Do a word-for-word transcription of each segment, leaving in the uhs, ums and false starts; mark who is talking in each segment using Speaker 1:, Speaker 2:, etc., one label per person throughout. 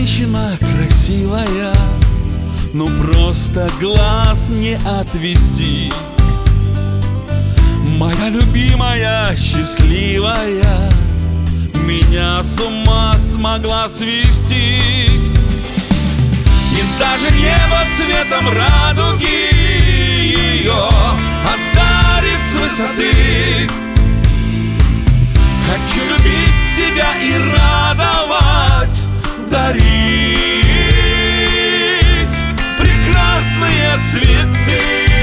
Speaker 1: женщина красивая, ну просто глаз не отвести. Моя любимая, счастливая, меня с ума смогла свести. И даже небо цветом радуги ее одарит с высоты. Хочу любить тебя и радовать, дарить прекрасные цветы.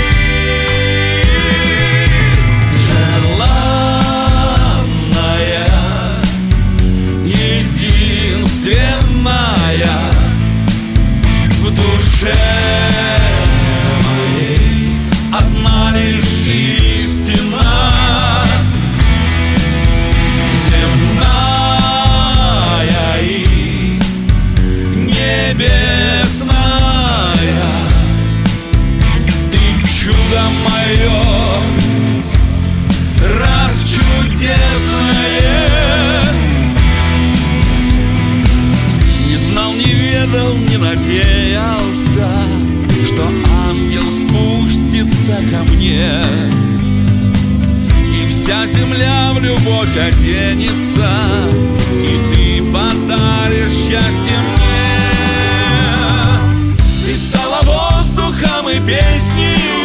Speaker 1: Желанная, единственная в душе моей, одна лишь истина. Небесная, ты чудо мое, раз чудесное. Не знал, не ведал, не надеялся, что ангел спустится ко мне, и вся земля в любовь оденется, и ты подаришь счастье мне. Ты стала воздухом и песней